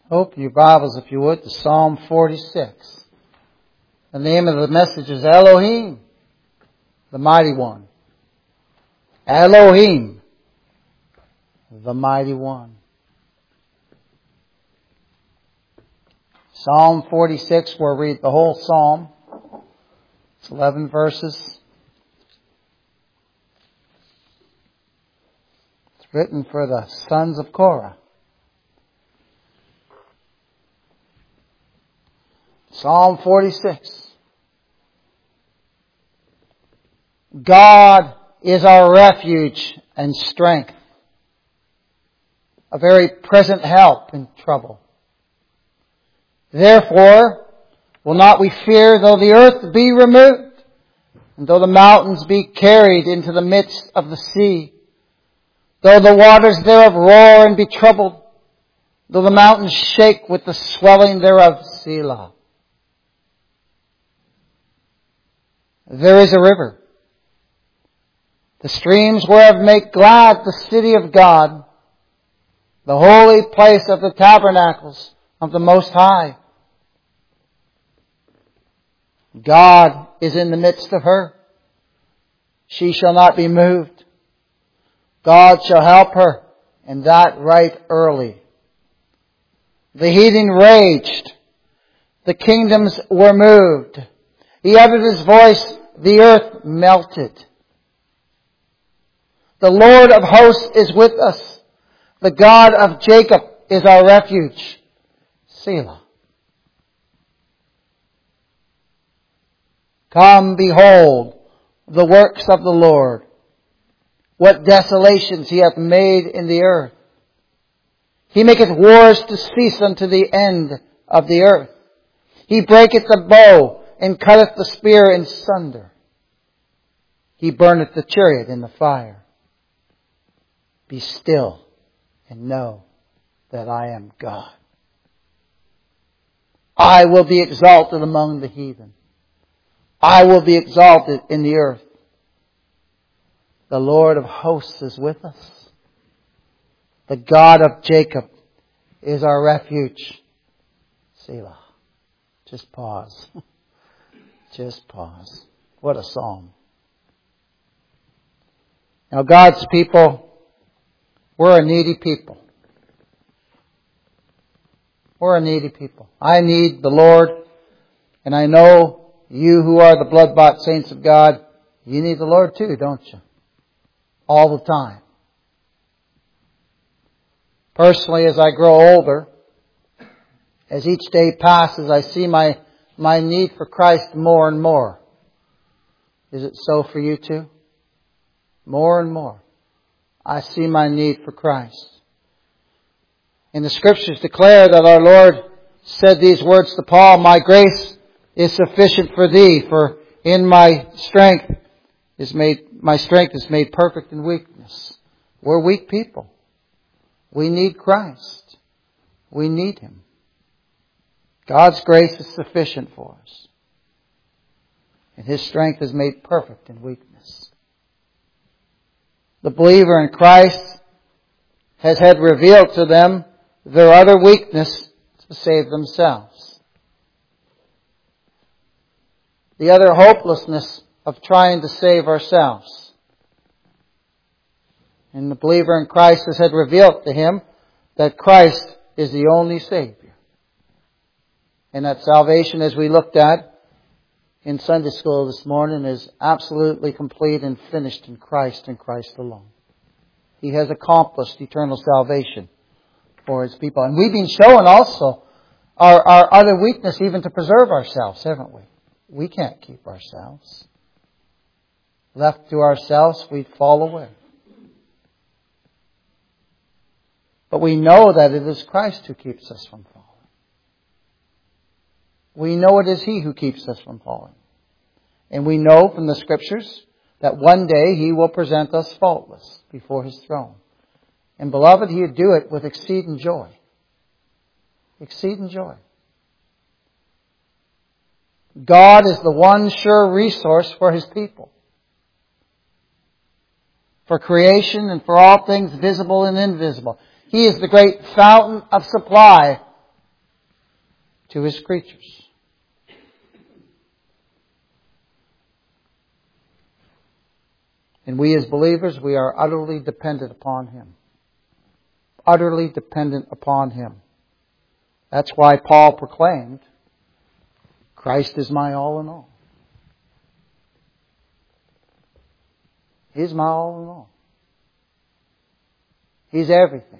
Open your Bibles, if you would, to Psalm 46. The name of the message is Elohim, the Mighty One. Elohim, the Mighty One. Psalm 46, we'll read the whole psalm. It's 11 verses. It's written for the sons of Korah. Psalm 46. God is our refuge and strength, a very present help in trouble. Therefore, will not we fear though the earth be removed, and though the mountains be carried into the midst of the sea, though the waters thereof roar and be troubled, though the mountains shake with the swelling thereof. Selah. There is a river, the streams whereof make glad the city of God, the holy place of the tabernacles of the Most High. God is in the midst of her. She shall not be moved. God shall help her, and that right early. The heathen raged. The kingdoms were moved. He uttered His voice, the earth melted. The Lord of hosts is with us. The God of Jacob is our refuge. Selah. Come, behold the works of the Lord. What desolations He hath made in the earth. He maketh wars to cease unto the end of the earth. He breaketh the bow and cutteth the spear in sunder. He burneth the chariot in the fire. Be still and know that I am God. I will be exalted among the heathen. I will be exalted in the earth. The Lord of hosts is with us. The God of Jacob is our refuge. Selah. Just pause. Just pause. What a psalm. Now God's people, we're a needy people. We're a needy people. I need the Lord, and I know you who are the blood-bought saints of God, you need the Lord too, don't you? All the time. Personally, as I grow older, as each day passes, I see my need for Christ more and more. Is it so for you too? More and more. I see my need for Christ. And the Scriptures declare that our Lord said these words to Paul, my grace is sufficient for thee, for in my strength is made perfect in weakness. We're weak people. We need Christ. We need Him. God's grace is sufficient for us. And His strength is made perfect in weakness. The believer in Christ has had revealed to them their utter weakness to save themselves. The utter hopelessness of trying to save ourselves. And the believer in Christ has had revealed to him that Christ is the only Savior. And that salvation, as we looked at in Sunday school this morning, is absolutely complete and finished in Christ and Christ alone. He has accomplished eternal salvation for His people. And we've been showing also our utter weakness even to preserve ourselves, haven't we? We can't keep ourselves. Left to ourselves, we'd fall away. But we know that it is Christ who keeps us from falling. We know it is He who keeps us from falling. And we know from the Scriptures that one day He will present us faultless before His throne. And beloved, He'll do it with exceeding joy. Exceeding joy. God is the one sure resource for His people. For creation and for all things visible and invisible. He is the great fountain of supply to His creatures. And we as believers, we are utterly dependent upon Him. Utterly dependent upon Him. That's why Paul proclaimed, Christ is my all in all. He's my all in all. He's everything.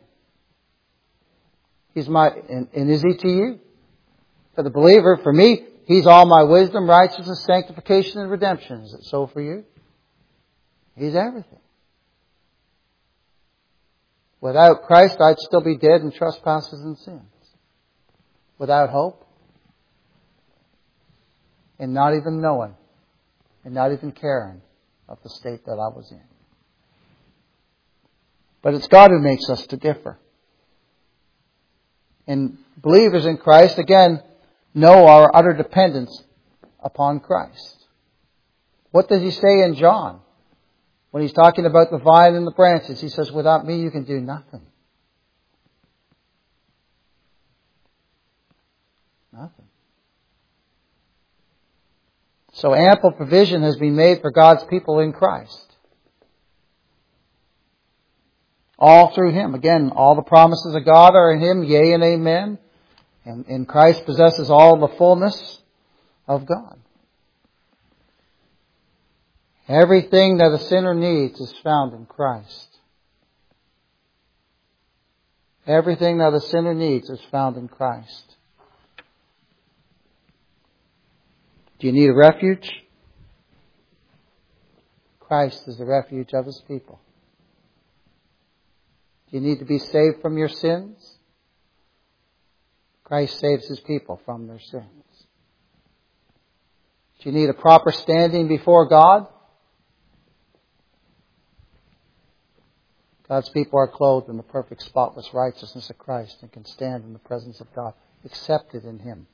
He's my, and is He to you? For the believer, for me, He's all my wisdom, righteousness, sanctification, and redemption. Is it so for you? He's everything. Without Christ, I'd still be dead in trespasses and sins. Without hope. And not even knowing. And not even caring of the state that I was in. But it's God who makes us to differ. And believers in Christ, again, know our utter dependence upon Christ. What does He say in John? When He's talking about the vine and the branches, He says, without me you can do nothing. Nothing. So ample provision has been made for God's people in Christ. All through Him. Again, all the promises of God are in Him, yea and amen. And Christ possesses all the fullness of God. Everything that a sinner needs is found in Christ. Everything that a sinner needs is found in Christ. Do you need a refuge? Christ is the refuge of His people. Do you need to be saved from your sins? Christ saves His people from their sins. Do you need a proper standing before God? God's people are clothed in the perfect spotless righteousness of Christ and can stand in the presence of God, accepted in Him.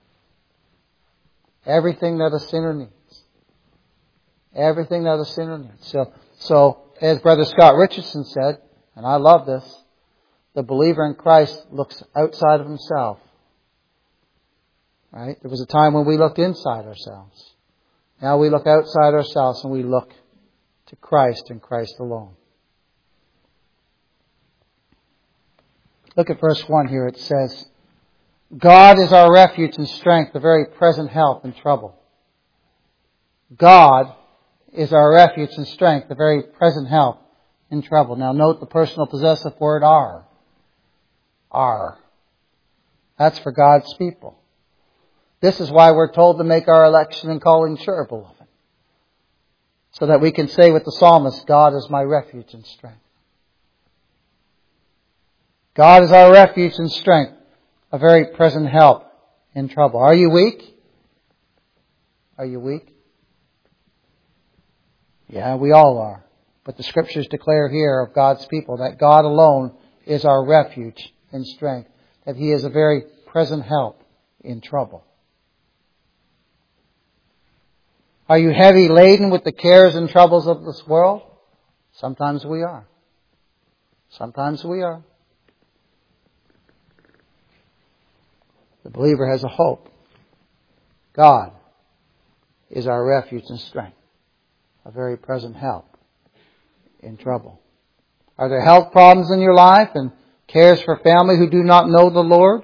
Everything that a sinner needs. Everything that a sinner needs. So as Brother Scott Richardson said, and I love this, the believer in Christ looks outside of himself. Right? There was a time when we looked inside ourselves. Now we look outside ourselves and we look to Christ and Christ alone. Look at verse 1 here. It says, God is our refuge and strength, a very present help in trouble. God is our refuge and strength, a very present help in trouble. Now note the personal possessive word are. Are. That's for God's people. This is why we're told to make our election and calling sure, beloved. So that we can say with the psalmist, God is my refuge and strength. God is our refuge and strength, a very present help in trouble. Are you weak? Are you weak? Yeah, we all are. But the Scriptures declare here of God's people that God alone is our refuge and strength, that He is a very present help in trouble. Are you heavy laden with the cares and troubles of this world? Sometimes we are. Sometimes we are. The believer has a hope. God is our refuge and strength, a very present help in trouble. Are there health problems in your life and cares for family who do not know the Lord?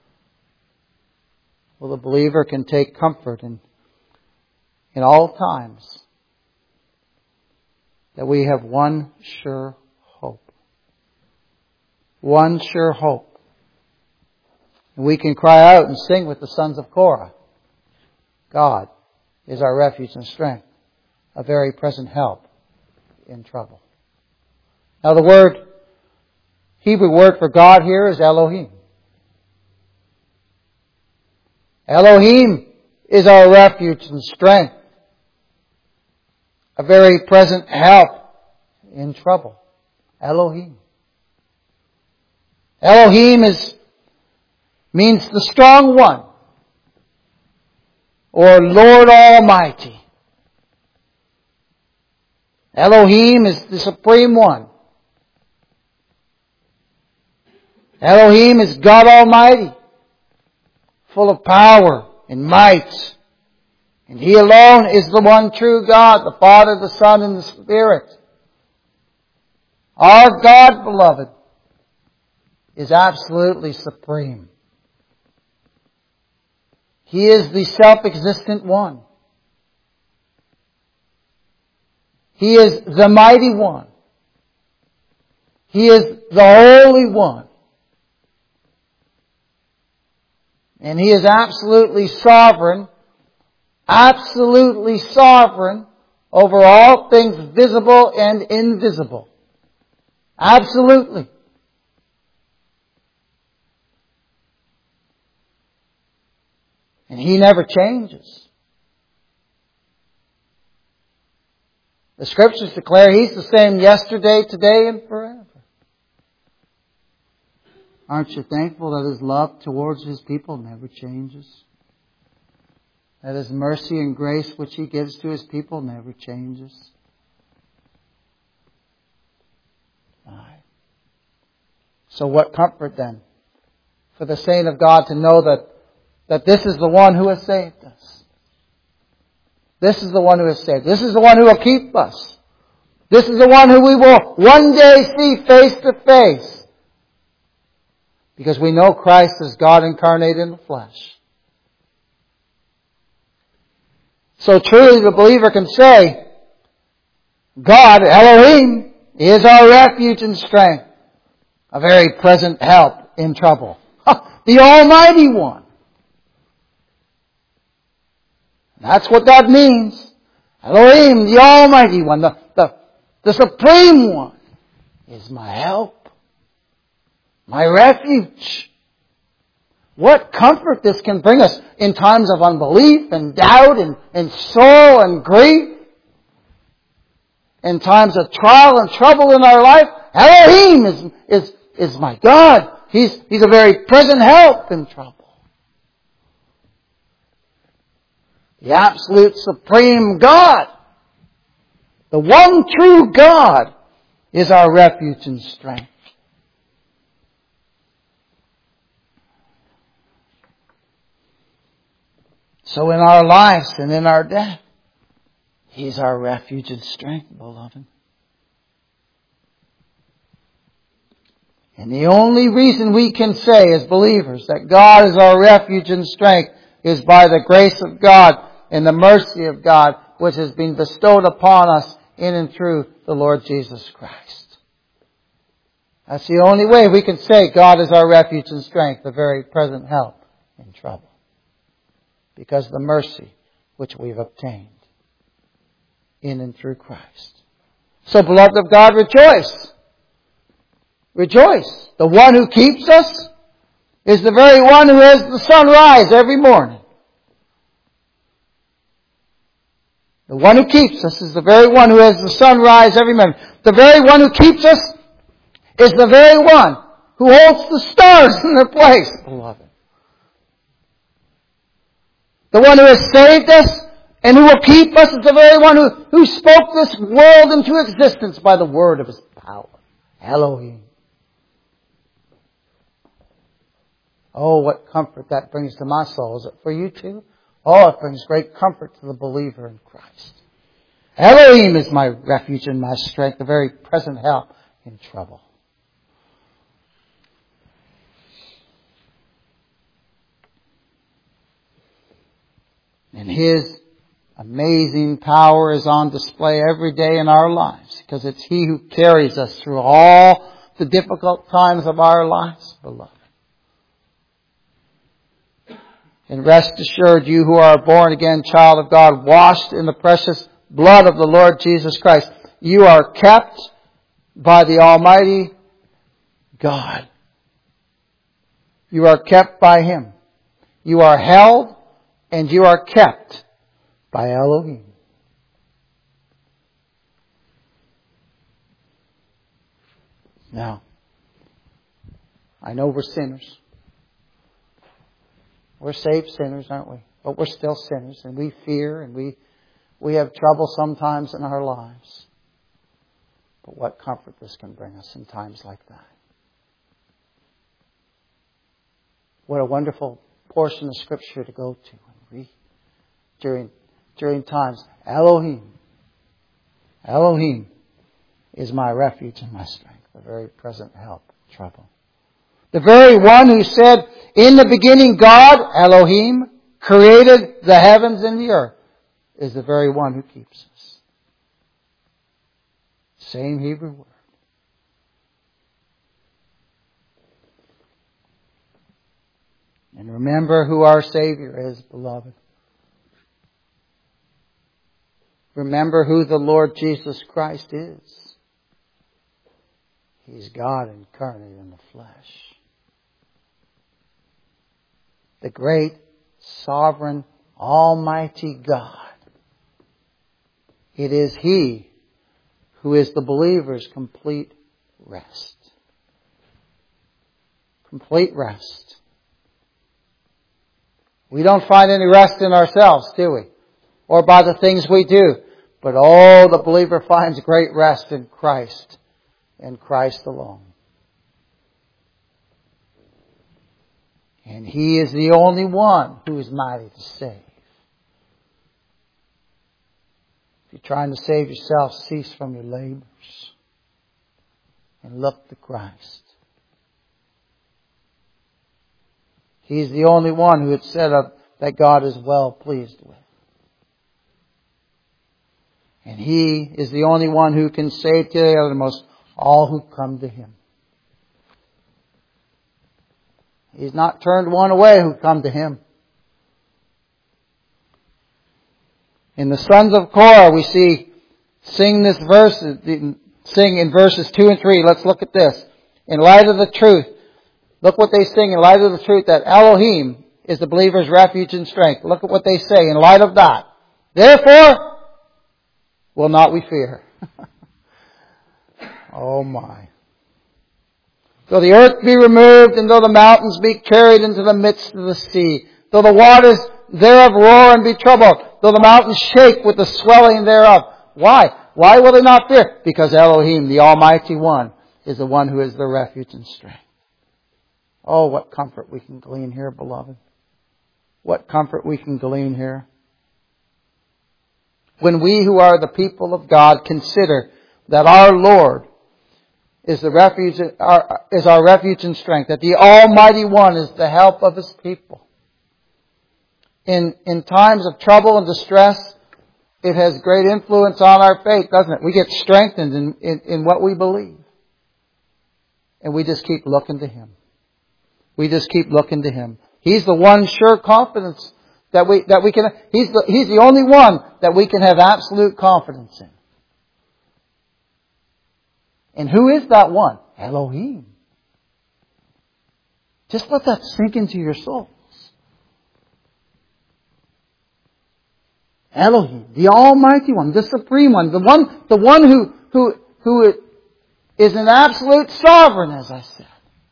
Well, the believer can take comfort in all times that we have one sure hope. One sure hope. And we can cry out and sing with the sons of Korah. God is our refuge and strength, a very present help in trouble. Now the Hebrew word for God here is Elohim. Elohim is our refuge and strength, a very present help in trouble. Elohim. Elohim means the strong one, or Lord Almighty. Elohim is the supreme one. Elohim is God Almighty, full of power and might. And He alone is the one true God, the Father, the Son, and the Spirit. Our God, beloved, is absolutely supreme. He is the self-existent one. He is the mighty one. He is the Holy One. And He is absolutely sovereign over all things visible and invisible. Absolutely. And He never changes. The Scriptures declare He's the same yesterday, today, and forever. Aren't you thankful that His love towards His people never changes? That His mercy and grace which He gives to His people never changes? Aye. So what comfort then for the saint of God to know that this is the one who has saved us. This is the one who has saved. This is the one who will keep us. This is the one who we will one day see face to face. Because we know Christ is God incarnate in the flesh. So truly the believer can say, God, Elohim, is our refuge and strength, a very present help in trouble. The Almighty One. That's what that means. Elohim, the Almighty One, the Supreme One, is my help, my refuge. What comfort this can bring us in times of unbelief and doubt and sorrow and grief. In times of trial and trouble in our life, Elohim is my God. He's a very present help in trouble. The absolute supreme God, the one true God, is our refuge and strength. So in our lives and in our death, He's our refuge and strength, beloved. And the only reason we can say as believers that God is our refuge and strength is by the grace of God and the mercy of God which has been bestowed upon us in and through the Lord Jesus Christ. That's the only way we can say God is our refuge and strength, the very present help in trouble. Because of the mercy which we've obtained in and through Christ. So, beloved of God, rejoice. Rejoice. The one who keeps us is the very one who has the sun rise every morning. The one who keeps us is the very one who has the sun rise every morning. The very one who keeps us is the very one who holds the stars in their place, beloved. The one who has saved us and who will keep us is the very one who spoke this world into existence by the word of His power. Elohim. Oh, what comfort that brings to my soul. Is it for you too? Oh, it brings great comfort to the believer in Christ. Elohim is my refuge and my strength, the very present help in trouble. And His amazing power is on display every day in our lives, because it's He who carries us through all the difficult times of our lives, beloved. And rest assured, you who are a born again child of God, washed in the precious blood of the Lord Jesus Christ, you are kept by the Almighty God. You are kept by Him. You are held and you are kept by Elohim. Now, I know we're sinners. We're saved sinners, aren't we? But we're still sinners, and we fear, and we have trouble sometimes in our lives. But what comfort this can bring us in times like that. What a wonderful portion of Scripture to go to and read during times. Elohim. Elohim is my refuge and my strength, the very present help in trouble. The very one who said, in the beginning God, Elohim, created the heavens and the earth, is the very one who keeps us. Same Hebrew word. And remember who our Savior is, beloved. Remember who the Lord Jesus Christ is. He's God incarnate in the flesh. The great, sovereign, almighty God. It is He who is the believer's complete rest. Complete rest. We don't find any rest in ourselves, do we? Or by the things we do. But the believer finds great rest in Christ. And Christ alone. And He is the only one who is mighty to save. If you're trying to save yourself, cease from your labors. And look to Christ. He's the only one who had said that God is well pleased with. And He is the only one who can save to the uttermost all who come to Him. He's not turned one away who come to Him. In the sons of Korah, we sing in verses 2 and 3. Let's look at this. In light of the truth, look what they sing in light of the truth that Elohim is the believer's refuge and strength. Look at what they say in light of that. Therefore, will not we fear. Oh my. Though the earth be removed, and though the mountains be carried into the midst of the sea, though the waters thereof roar and be troubled, though the mountains shake with the swelling thereof. Why? Why will they not fear? Because Elohim, the Almighty One, is the one who is their refuge and strength. Oh, what comfort we can glean here, beloved. What comfort we can glean here. When we who are the people of God consider that our Lord is our refuge and strength, that the Almighty One is the help of His people. In times of trouble and distress, it has great influence on our faith, doesn't it? We get strengthened in what we believe. And we just keep looking to Him. We just keep looking to Him. He's the one sure confidence that we can. He's the only one that we can have absolute confidence in. And who is that one? Elohim. Just let that sink into your souls. Elohim, the Almighty One, the Supreme One, the one who is an absolute sovereign, as I said,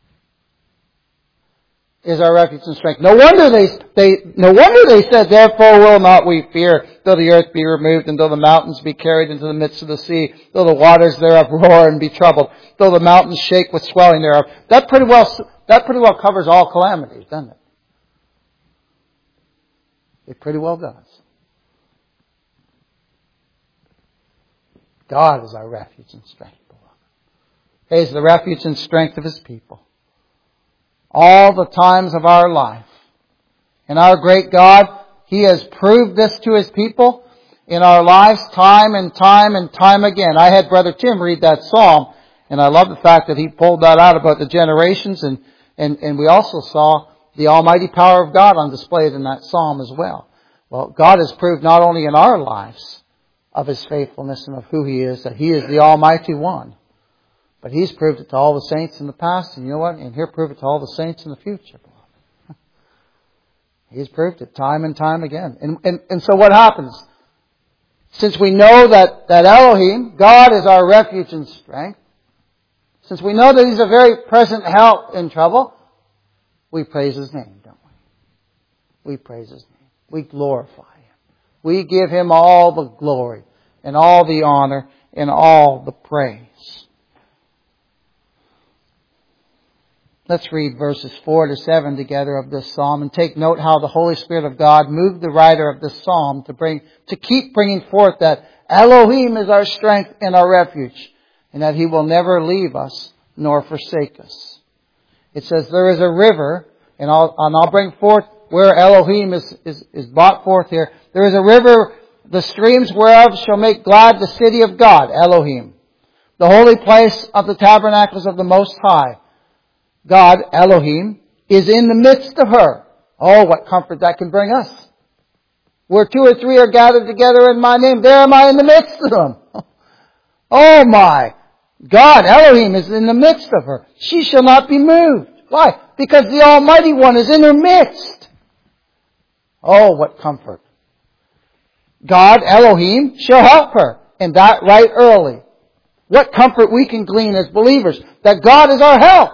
is our refuge and strength. No wonder they said, therefore will not we fear, though the earth be removed, and though the mountains be carried into the midst of the sea, though the waters thereof roar and be troubled, though the mountains shake with swelling thereof. That pretty well covers all calamities, doesn't it? It pretty well does. God is our refuge and strength, beloved. He is the refuge and strength of His people. All the times of our life. And our great God, He has proved this to His people in our lives time and time and time again. I had Brother Tim read that psalm, and I love the fact that he pulled that out about the generations, and we also saw the almighty power of God on display in that psalm as well. Well, God has proved not only in our lives of His faithfulness and of who He is, that He is the Almighty One, but He's proved it to all the saints in the past, and you know what? And He'll prove it to all the saints in the future. He's proved it time and time again. And so what happens? Since we know that Elohim, God, is our refuge and strength, since we know that He's a very present help in trouble, we praise His name, don't we? We praise His name. We glorify Him. We give Him all the glory and all the honor and all the praise. Let's read verses 4 to 7 together of this psalm and take note how the Holy Spirit of God moved the writer of this psalm to keep bringing forth that Elohim is our strength and our refuge, and that He will never leave us nor forsake us. It says, there is a river, and I'll bring forth where Elohim is brought forth here. There is a river, the streams whereof shall make glad the city of God, Elohim, the holy place of the tabernacles of the Most High. God, Elohim, is in the midst of her. Oh, what comfort that can bring us. Where 2 or 3 are gathered together in my name, there am I in the midst of them. Oh my! God, Elohim, is in the midst of her. She shall not be moved. Why? Because the Almighty One is in her midst. Oh, what comfort. God, Elohim, shall help her, and that right early. What comfort we can glean as believers, that God is our help.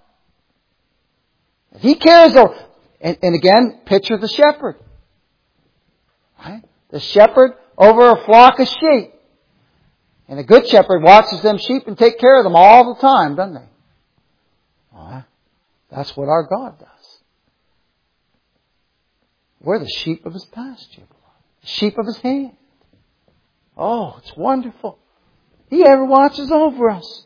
He cares. And again, picture the shepherd. Right? The shepherd over a flock of sheep. And a good shepherd watches them sheep and takes care of them all the time, doesn't they? Well, that's what our God does. We're the sheep of His pasture. The sheep of His hand. Oh, it's wonderful. He ever watches over us.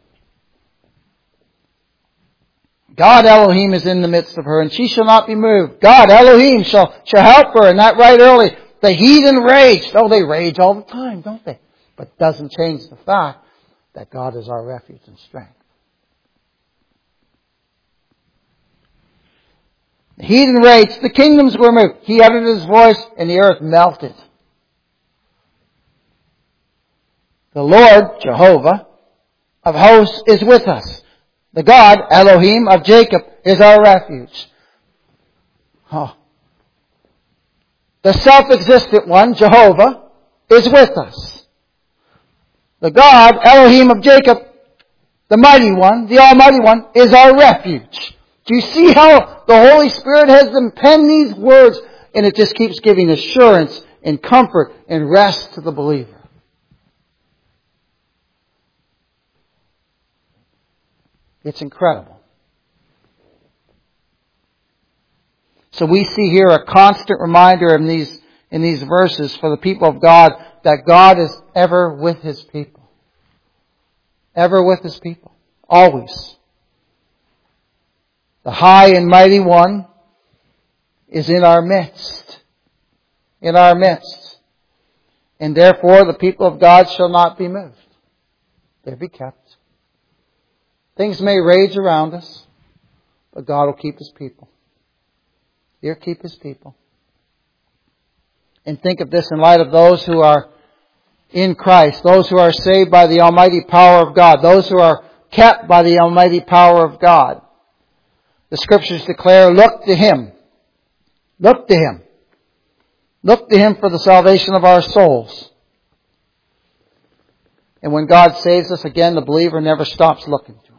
God Elohim is in the midst of her, and she shall not be moved. God Elohim shall help her, and that right early. The heathen raged. Oh, they rage all the time, don't they? But it doesn't change the fact that God is our refuge and strength. The heathen raged. The kingdoms were moved. He uttered His voice, and the earth melted. The Lord, Jehovah, of hosts is with us. The God, Elohim, of Jacob, is our refuge. Oh. The self-existent one, Jehovah, is with us. The God, Elohim of Jacob, the mighty one, the almighty one, is our refuge. Do you see how the Holy Spirit has them pen these words, and it just keeps giving assurance and comfort and rest to the believer? It's incredible. So we see here a constant reminder in these verses for the people of God that God is ever with His people. Ever with His people. Always. The high and mighty one is in our midst. In our midst. And therefore the people of God shall not be moved. They'll be kept. Things may rage around us, but God will keep His people. He'll keep His people. And think of this in light of those who are in Christ, those who are saved by the almighty power of God, those who are kept by the almighty power of God. The Scriptures declare, look to Him. Look to Him. Look to Him for the salvation of our souls. And when God saves us again, the believer never stops looking to Him.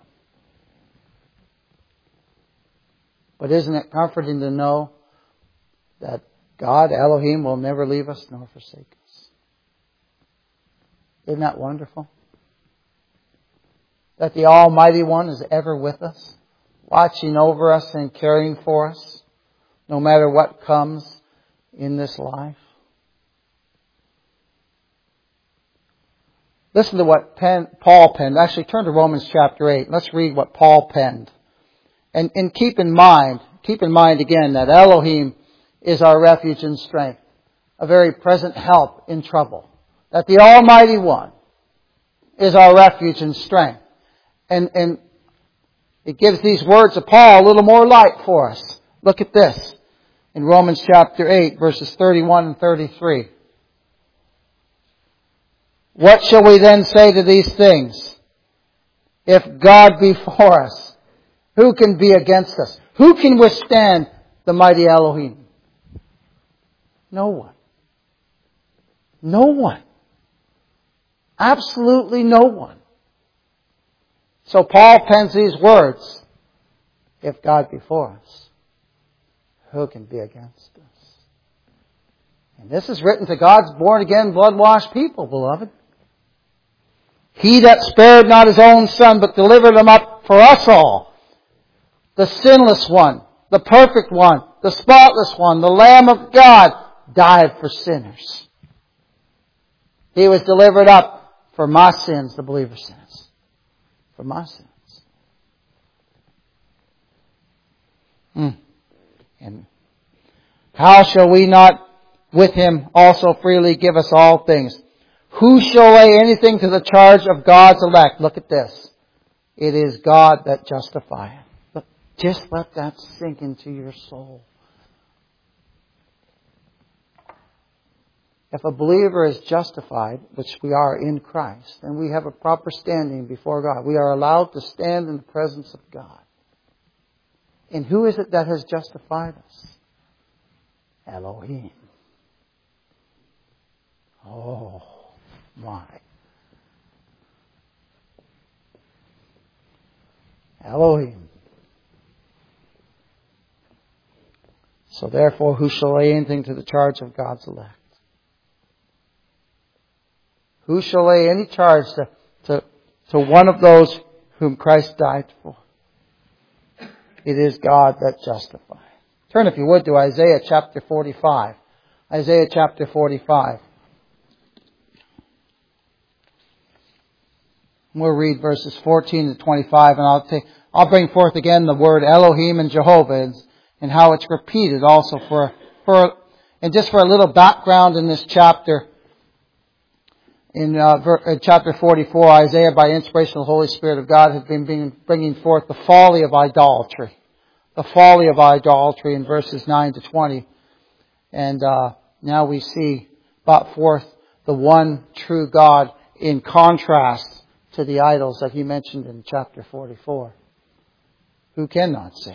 But isn't it comforting to know that God, Elohim, will never leave us nor forsake us? Isn't that wonderful? That the Almighty One is ever with us, watching over us and caring for us, no matter what comes in this life. Listen to what Paul penned. Actually, turn to Romans chapter 8. Let's read what Paul penned. And keep in mind again that Elohim is our refuge and strength, a very present help in trouble. That the Almighty One is our refuge and strength. And it gives these words of Paul a little more light for us. Look at this in Romans chapter 8, verses 31 and 33. What shall we then say to these things? If God be for us, who can be against us? Who can withstand the mighty Elohim? No one. No one. Absolutely no one. So Paul pens these words. If God be for us, who can be against us? And this is written to God's born-again, blood-washed people, beloved. He that spared not His own Son, but delivered Him up for us all. the sinless one, the perfect one, the spotless one, the Lamb of God, died for sinners. He was delivered up for my sins, the believer's sins. For my sins. And how shall we not with Him also freely give us all things? Who shall lay anything to the charge of God's elect? Look at this. It is God that justifieth. But just let that sink into your soul. If a believer is justified, which we are in Christ, then we have a proper standing before God. We are allowed to stand in the presence of God. And who is it that has justified us? Elohim. Oh, my. Elohim. So therefore, who shall lay anything to the charge of God's elect? Who shall lay any charge to one of those whom Christ died for? It is God that justifies. Turn, if you would, to Isaiah chapter 45. Isaiah chapter 45. We'll read verses 14 to 25, and I'll bring forth again the word Elohim and Jehovah, and how it's repeated also and just for a little background in this chapter. In chapter 44, Isaiah, by inspiration of the Holy Spirit of God, has been bringing forth the folly of idolatry. The folly of idolatry in verses 9 to 20. And now we see brought forth the one true God in contrast to the idols that he mentioned in chapter 44. Who cannot save?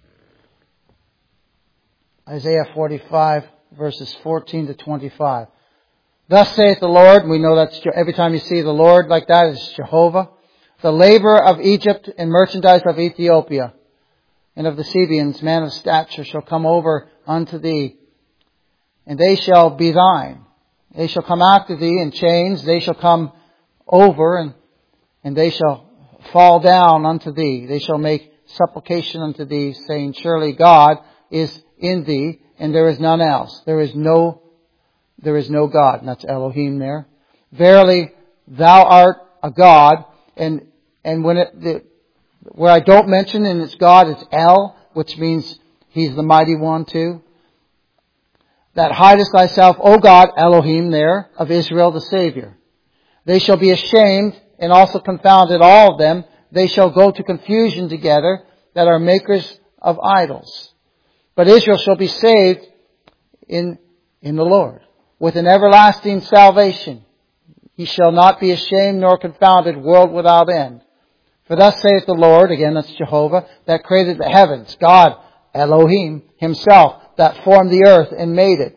Isaiah 45, verses 14 to 25. Thus saith the Lord, and we know that's every time you see the Lord like that, it's Jehovah. The labor of Egypt and merchandise of Ethiopia and of the Sabeans, man of stature, shall come over unto thee, and they shall be thine. They shall come after thee in chains, they shall come over, and they shall fall down unto thee. They shall make supplication unto thee, saying, surely God is in thee, and there is none else. There is no God. And that's Elohim there. Verily, thou art a God. And when where I don't mention and it's God, it's El, which means He's the mighty one too. That hidest thyself, O God, Elohim there, of Israel the Savior. They shall be ashamed and also confounded, all of them. They shall go to confusion together that are makers of idols. But Israel shall be saved in the Lord, with an everlasting salvation. He shall not be ashamed nor confounded, world without end. For thus saith the Lord, again that's Jehovah, that created the heavens, God, Elohim, Himself, that formed the earth and made it.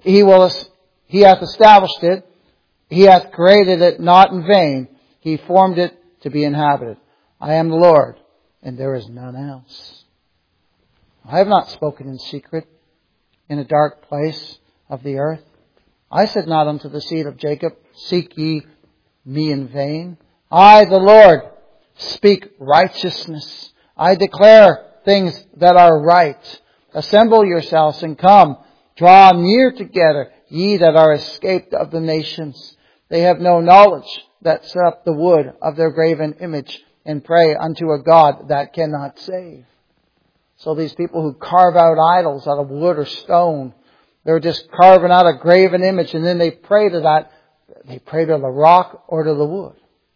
He hath established it. He hath created it not in vain. He formed it to be inhabited. I am the Lord, and there is none else. I have not spoken in secret in a dark place of the earth. I said not unto the seed of Jacob, seek ye me in vain. I, the Lord, speak righteousness. I declare things that are right. Assemble yourselves and come. Draw near together, ye that are escaped of the nations. They have no knowledge that set up the wood of their graven image and pray unto a God that cannot save. So these people who carve out idols out of wood or stone, they're just carving out a graven image, and then they pray to that. They pray to the rock or to the wood.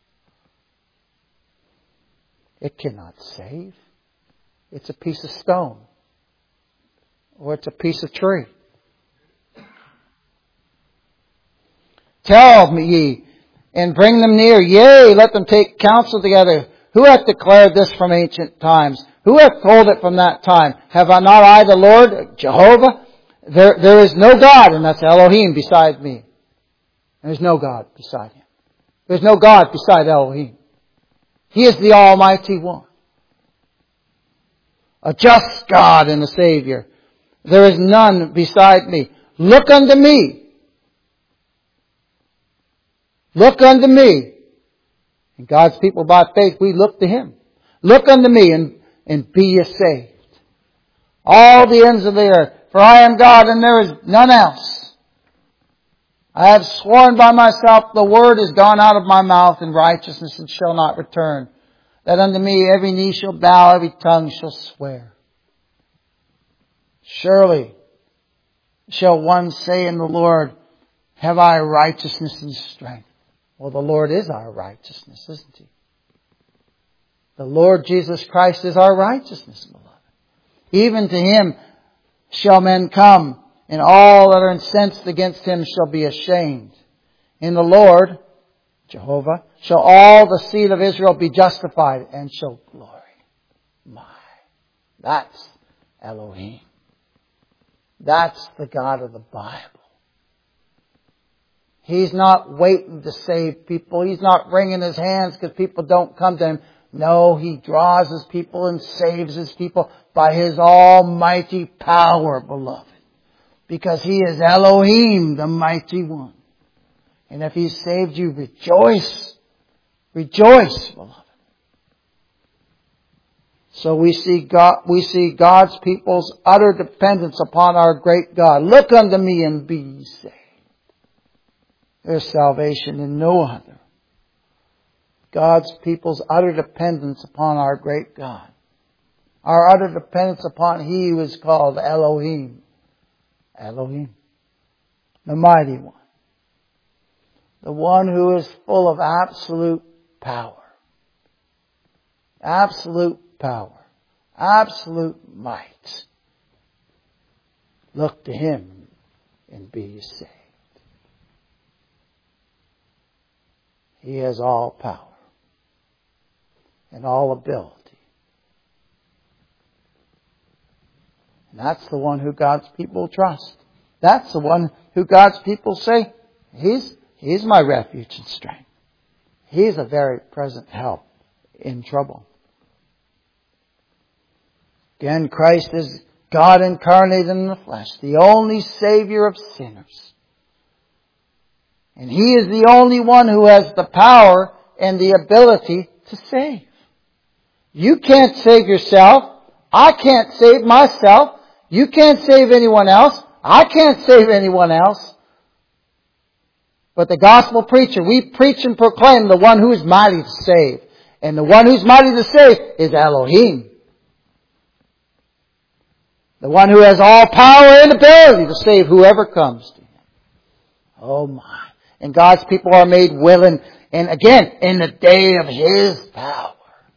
It cannot save. It's a piece of stone. Or it's a piece of tree. Tell me ye, and bring them near. Yea, let them take counsel together. Who hath declared this from ancient times? Who hath told it from that time? Have I not I the Lord, Jehovah? There is no God, and that's Elohim, beside me. There's no God beside Him. There's no God beside Elohim. He is the Almighty One. A just God and a Savior. There is none beside me. Look unto me. Look unto me. And God's people by faith, we look to Him. Look unto me and be ye saved. All the ends of the earth. For I am God and there is none else. I have sworn by myself, the word is gone out of my mouth in righteousness and shall not return. That unto me every knee shall bow, every tongue shall swear. Surely shall one say in the Lord, have I righteousness and strength? Well, the Lord is our righteousness, isn't He? The Lord Jesus Christ is our righteousness, beloved. Even to Him shall men come, and all that are incensed against Him shall be ashamed. In the Lord, Jehovah, shall all the seed of Israel be justified and shall glory. That's Elohim. That's the God of the Bible. He's not waiting to save people. He's not wringing His hands because people don't come to Him. No, He draws His people and saves His people by His almighty power, beloved. Because He is Elohim, the mighty one. And if He saved you, rejoice. Rejoice, beloved. So we see God's people's utter dependence upon our great God. Look unto me and be ye saved. There's salvation in no other. God's people's utter dependence upon our great God. Our utter dependence upon He who is called Elohim. Elohim. The mighty one. The one who is full of absolute power. Absolute power. Absolute might. Look to Him and be ye saved. He has all power and all ability. And that's the one who God's people trust. That's the one who God's people say, He's my refuge and strength. He's a very present help in trouble. Again, Christ is God incarnate in the flesh, the only Savior of sinners. And He is the only one who has the power and the ability to save. You can't save yourself. I can't save myself. You can't save anyone else. I can't save anyone else. But the gospel preacher, we preach and proclaim the one who is mighty to save. And the one who's mighty to save is Elohim. The one who has all power and ability to save whoever comes to Him. Oh my. And God's people are made willing. And again, in the day of His power.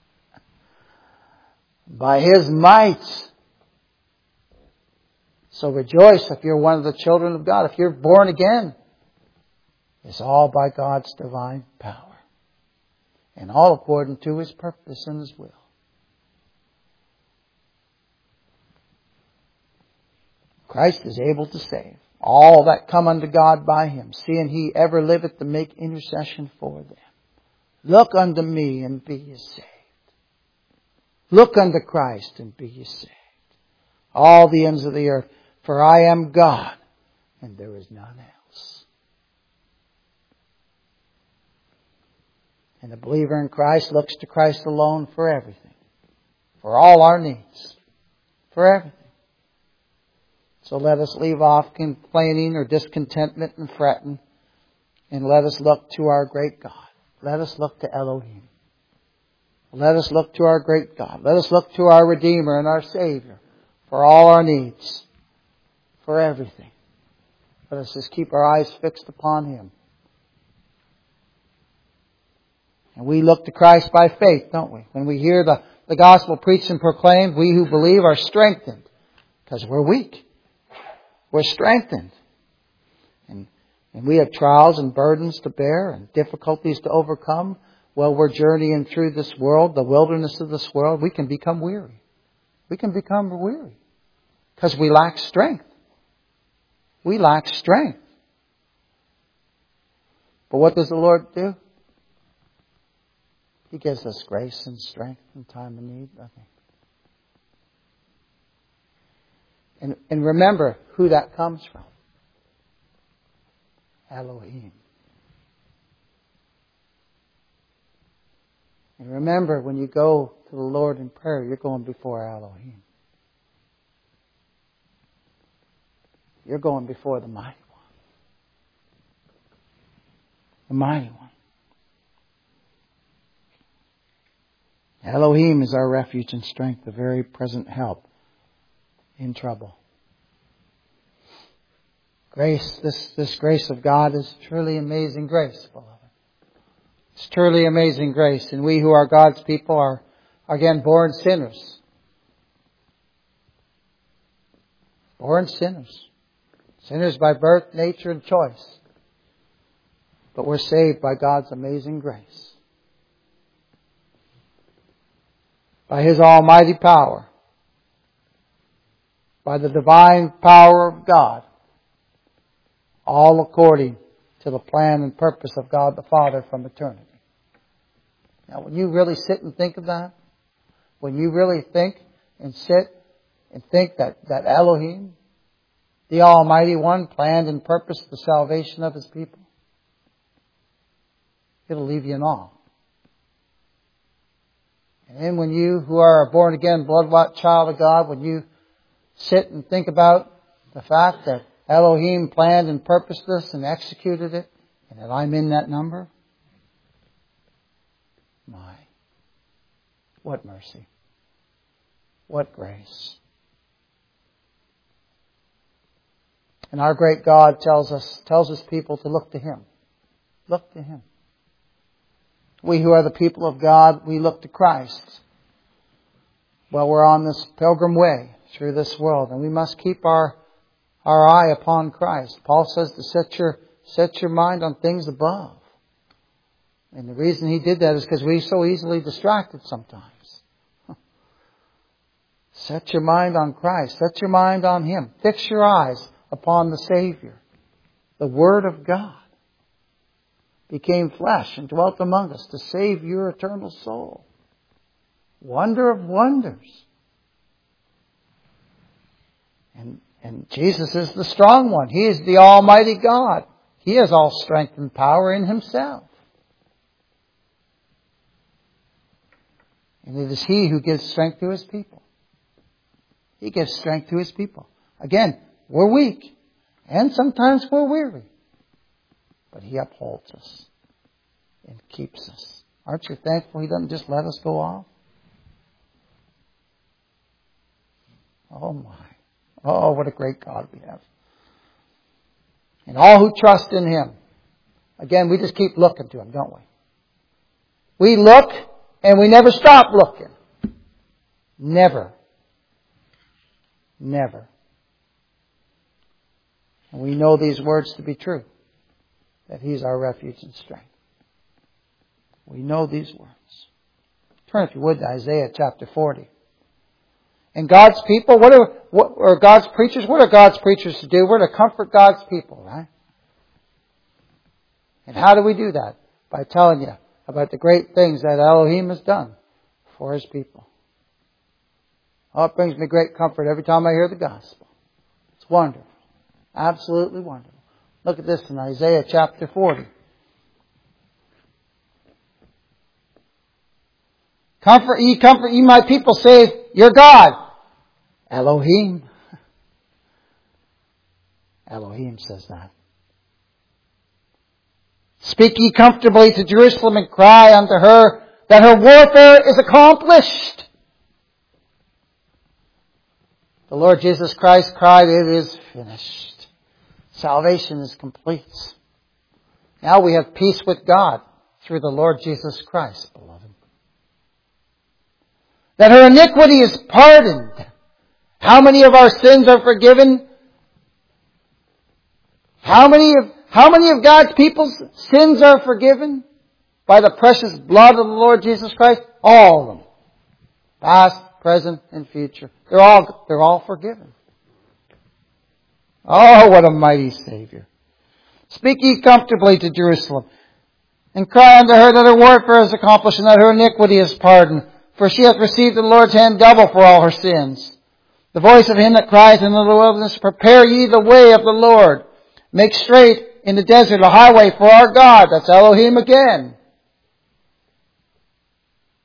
By His might. So rejoice if you're one of the children of God. If you're born again. It's all by God's divine power. And all according to His purpose and His will. Christ is able to save all that come unto God by Him, seeing He ever liveth to make intercession for them. Look unto me and be ye saved. Look unto Christ and be ye saved. All the ends of the earth, for I am God and there is none else. And the believer in Christ looks to Christ alone for everything. For all our needs. For everything. So let us leave off complaining or discontentment and fretting. And let us look to our great God. Let us look to Elohim. Let us look to our great God. Let us look to our Redeemer and our Savior. For all our needs. For everything. Let us just keep our eyes fixed upon Him. And we look to Christ by faith, don't we? When we hear the gospel preached and proclaimed, we who believe are strengthened. Because we're weak. We're strengthened. And we have trials and burdens to bear and difficulties to overcome. While we're journeying through this world, the wilderness of this world, we can become weary. We can become weary. Because we lack strength. We lack strength. But what does the Lord do? He gives us grace and strength in time of need. And remember who that comes from. Elohim. And remember, when you go to the Lord in prayer, you're going before Elohim. You're going before the Mighty One. The Mighty One. Elohim is our refuge and strength, the very present help in trouble. Grace, this grace of God is truly amazing grace, beloved. It's truly amazing grace. And we who are God's people are again born sinners. Born sinners. Sinners by birth, nature, and choice. But we're saved by God's amazing grace. By His almighty power. By the divine power of God. All according to the plan and purpose of God the Father from eternity. Now, when you really sit and think of that, when you really think and sit and think that Elohim, the Almighty One, planned and purposed the salvation of His people, it'll leave you in awe. And then when you, who are a born-again, blood-bought child of God, when you sit and think about the fact that Elohim planned and purposed this and executed it, and that I'm in that number, my, what mercy. What grace. And our great God tells His people to look to Him. Look to Him. We who are the people of God, we look to Christ. Well, we're on this pilgrim way through this world, and we must keep our eye upon Christ. Paul says to set your mind on things above. And the reason he did that is because we're so easily distracted sometimes. Set your mind on Christ. Set your mind on Him. Fix your eyes upon the Savior. The Word of God became flesh and dwelt among us to save your eternal soul. Wonder of wonders. And Jesus is the strong one. He is the Almighty God. He has all strength and power in Himself. And it is He who gives strength to His people. He gives strength to His people. Again, we're weak. And sometimes we're weary. But He upholds us. And keeps us. Aren't you thankful He doesn't just let us go off? Oh my. Oh, what a great God we have. And all who trust in Him. Again, we just keep looking to Him, don't we? We look and we never stop looking. Never. Never. And we know these words to be true. That He's our refuge and strength. We know these words. Turn, if you would, to Isaiah chapter 40. And God's people, what are God's preachers? What are God's preachers to do? We're to comfort God's people, right? And how do we do that? By telling you about the great things that Elohim has done for His people. Oh, it brings me great comfort every time I hear the gospel. It's wonderful. Absolutely wonderful. Look at this in Isaiah chapter 40. Comfort ye my people, save your God. Elohim. Elohim says that. Speak ye comfortably to Jerusalem and cry unto her that her warfare is accomplished. The Lord Jesus Christ cried, it is finished. Salvation is complete. Now we have peace with God through the Lord Jesus Christ, beloved. That her iniquity is pardoned. How many of our sins are forgiven? How many of God's people's sins are forgiven? By the precious blood of the Lord Jesus Christ? All of them. Past, present, and future. They're all forgiven. Oh, what a mighty Savior. Speak ye comfortably to Jerusalem, and cry unto her that her warfare is accomplished, and that her iniquity is pardoned. For she hath received the Lord's hand double for all her sins. The voice of him that cries in the wilderness, prepare ye the way of the Lord. Make straight in the desert a highway for our God. That's Elohim again.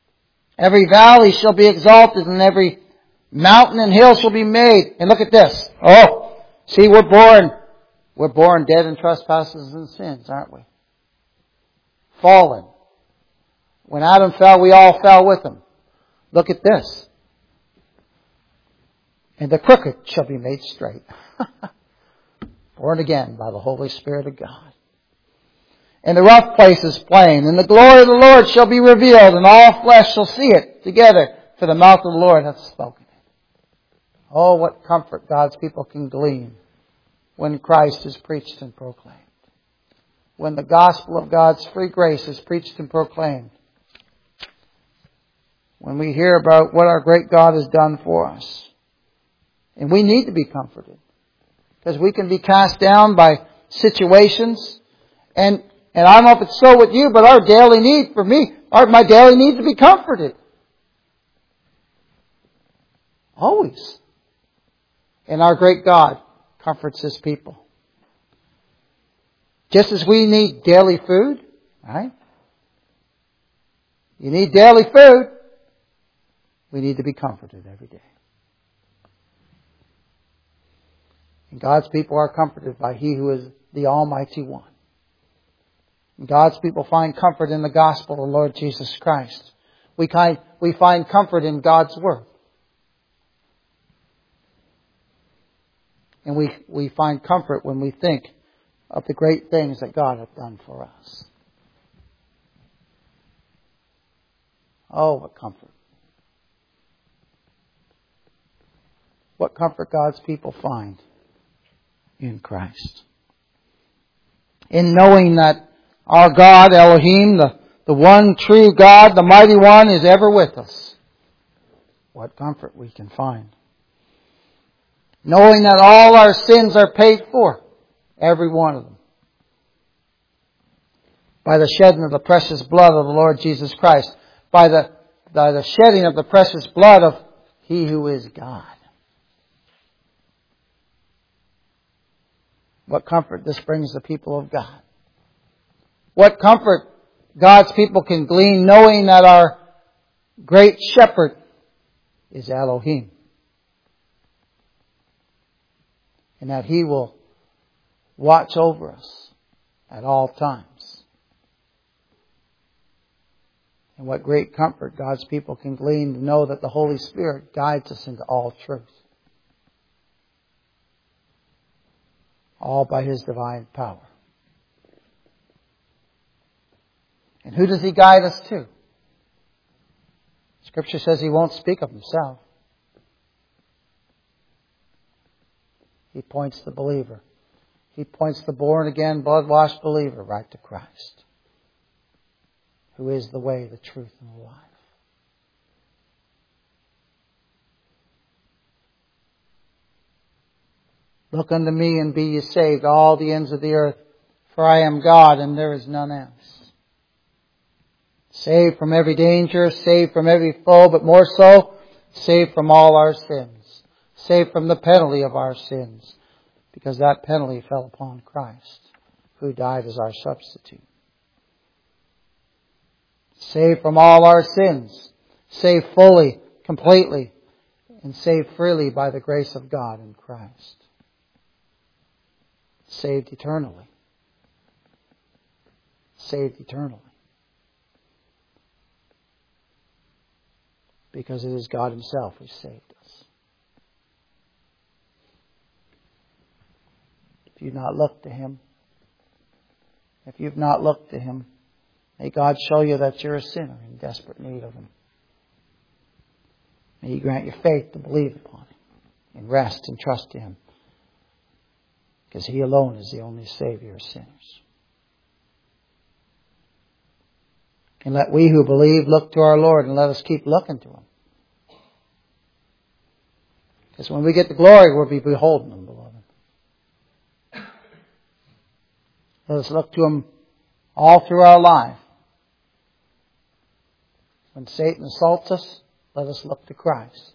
Every valley shall be exalted, and every mountain and hill shall be made. And look at this. Oh, see, we're born dead in trespasses and sins, aren't we? Fallen. When Adam fell, we all fell with him. Look at this. And the crooked shall be made straight. Born again by the Holy Spirit of God. And the rough places plain. And the glory of the Lord shall be revealed, and all flesh shall see it together, for the mouth of the Lord hath spoken it. Oh, what comfort God's people can glean when Christ is preached and proclaimed. When the gospel of God's free grace is preached and proclaimed. When we hear about what our great God has done for us. And we need to be comforted. Because we can be cast down by situations. And I don't know if it's so with you, but our daily need, for me, my daily need to be comforted. Always. And our great God comforts His people. Just as we need daily food, right? You need daily food. We need to be comforted every day. And God's people are comforted by He who is the Almighty One. And God's people find comfort in the gospel of the Lord Jesus Christ. We find comfort in God's Word. And we find comfort when we think of the great things that God hath done for us. Oh, what comfort. What comfort God's people find in Christ. In knowing that our God, Elohim, the one true God, the mighty one, is ever with us. What comfort we can find. Knowing that all our sins are paid for. Every one of them. By the shedding of the precious blood of the Lord Jesus Christ. By the shedding of the precious blood of He who is God. What comfort this brings the people of God. What comfort God's people can glean knowing that our great shepherd is Elohim. And that He will watch over us at all times. And what great comfort God's people can glean to know that the Holy Spirit guides us into all truth. All by His divine power. And who does He guide us to? Scripture says He won't speak of Himself. He points the believer. He points the born-again, blood-washed believer right to Christ, who is the way, the truth, and the life. Look unto me and be ye saved, all the ends of the earth, for I am God and there is none else. Saved from every danger, saved from every foe, but more so, saved from all our sins. Saved from the penalty of our sins. Because that penalty fell upon Christ, who died as our substitute. Saved from all our sins. Saved fully, completely, and saved freely by the grace of God in Christ. Saved eternally. Saved eternally. Because it is God Himself who saved us. If you've not looked to Him, may God show you that you're a sinner in desperate need of Him. May He grant you faith to believe upon Him and rest and trust in Him. Because He alone is the only Savior of sinners. And let we who believe look to our Lord, and let us keep looking to Him. Because when we get to glory, we'll be beholding Him, beloved. Let us look to Him all through our life. When Satan assaults us, let us look to Christ.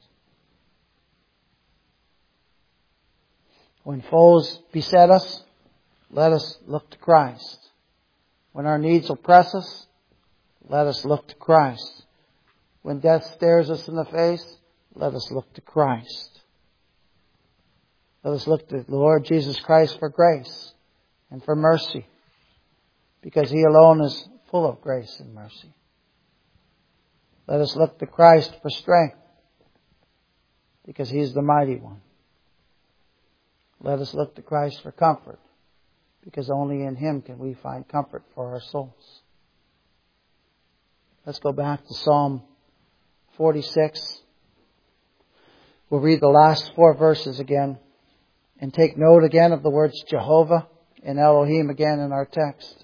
When foes beset us, let us look to Christ. When our needs oppress us, let us look to Christ. When death stares us in the face, let us look to Christ. Let us look to the Lord Jesus Christ for grace and for mercy, because He alone is full of grace and mercy. Let us look to Christ for strength, because He is the mighty one. Let us look to Christ for comfort, because only in Him can we find comfort for our souls. Let's go back to Psalm 46. We'll read the last 4 verses again and take note again of the words Jehovah and Elohim again in our text.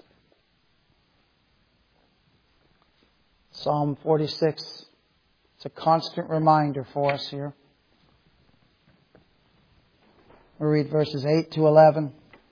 Psalm 46. It's a constant reminder for us here. We'll read verses 8 to 11.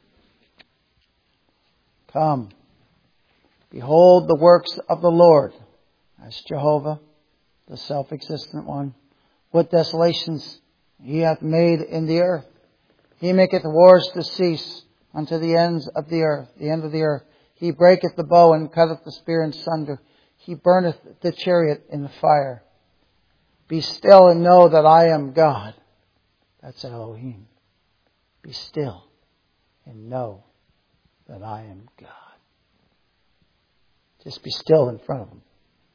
Come, behold the works of the Lord. That's Jehovah, the self-existent one. What desolations He hath made in the earth. He maketh wars to cease unto the ends of the earth, the end of the earth. He breaketh the bow and cutteth the spear in sunder. He burneth the chariot in the fire. Be still and know that I am God. That's Elohim. Be still and know that I am God. Just be still in front of Him.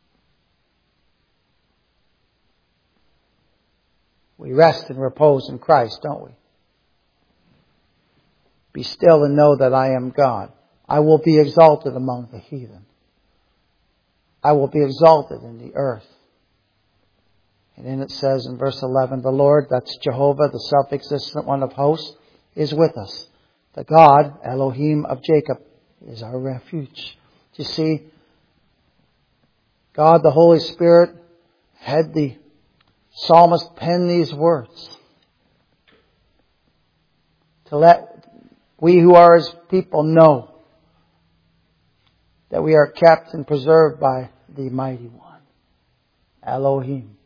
We rest and repose in Christ, don't we? Be still and know that I am God. I will be exalted among the heathen. I will be exalted in the earth. And then it says in verse 11, the Lord, that's Jehovah, the self-existent one of hosts, is with us. The God, Elohim of Jacob, is our refuge. You see, God the Holy Spirit had the psalmist pen these words to let we who are His people know that we are kept and preserved by the Mighty One, Elohim.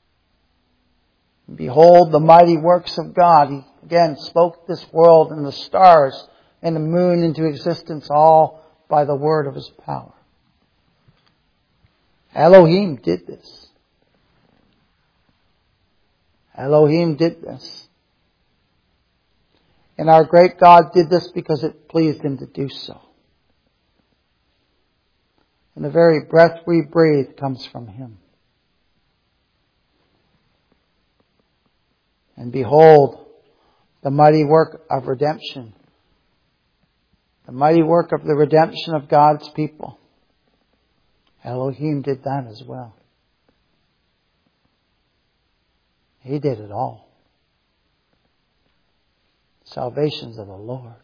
Behold the mighty works of God. He again spoke this world and the stars and the moon into existence, all by the word of His power. Elohim did this. Elohim did this. And our great God did this because it pleased Him to do so. And the very breath we breathe comes from Him. And behold, the mighty work of redemption. The mighty work of the redemption of God's people. Elohim did that as well. He did it all. Salvation's of the Lord.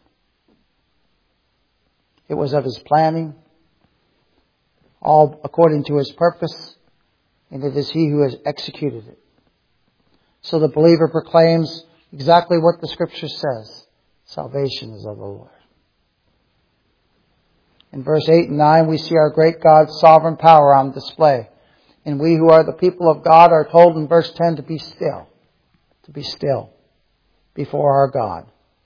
It was of His planning, all according to His purpose, and it is He who has executed it. So the believer proclaims exactly what the Scripture says. Salvation is of the Lord. In verse 8 and 9, we see our great God's sovereign power on display. And we who are the people of God are told in verse 10 to be still. To be still before our God.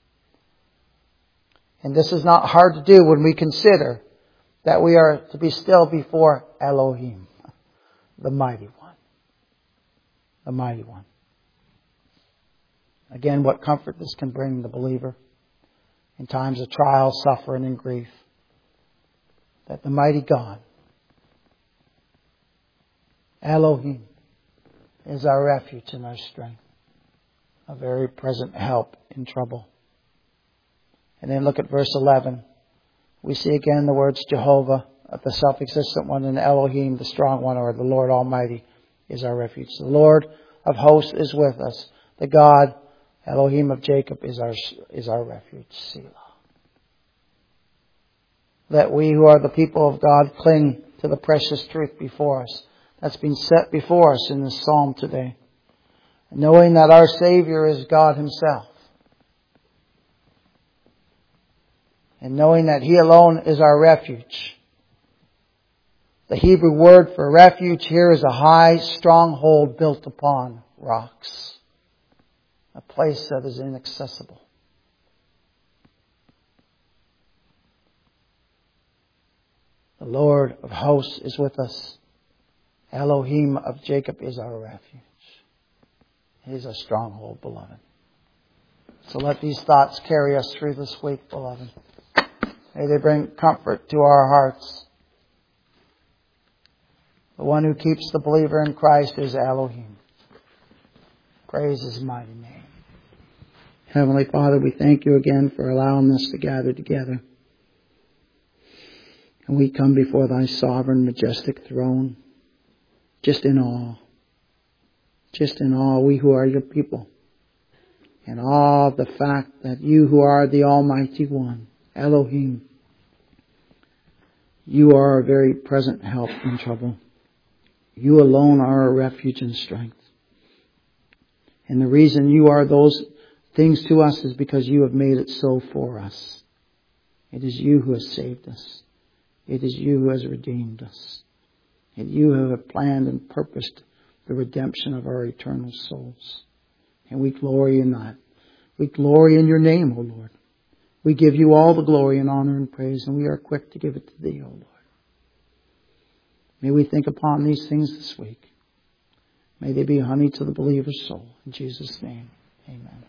And this is not hard to do when we consider that we are to be still before Elohim, the Mighty One. The Mighty One. Again, what comfort this can bring the believer in times of trial, suffering, and grief. That the mighty God, Elohim, is our refuge and our strength. A very present help in trouble. And then look at verse 11. We see again the words Jehovah, the self-existent one, and Elohim, the strong one, or the Lord Almighty, is our refuge. The Lord of hosts is with us. The God, Elohim of Jacob, is our refuge. Selah. That we who are the people of God cling to the precious truth before us. That's been set before us in this psalm today. Knowing that our Savior is God Himself. And knowing that He alone is our refuge. The Hebrew word for refuge here is a high stronghold built upon rocks. A place that is inaccessible. The Lord of hosts is with us. Elohim of Jacob is our refuge. He is a stronghold, beloved. So let these thoughts carry us through this week, beloved. May they bring comfort to our hearts. The one who keeps the believer in Christ is Elohim. Praise His mighty name. Heavenly Father, we thank You again for allowing us to gather together. And we come before Thy sovereign, majestic throne, just in awe. Just in awe, we who are Your people. In awe of the fact that You who are the Almighty One, Elohim, You are our very present help in trouble. You alone are our refuge and strength. And the reason You are those things to us is because You have made it so for us. It is You who has saved us. It is You who has redeemed us. And You who have planned and purposed the redemption of our eternal souls. And we glory in that. We glory in Your name, O Lord. We give You all the glory and honor and praise, and we are quick to give it to Thee, O Lord. May we think upon these things this week. May they be honey to the believer's soul. In Jesus' name, amen.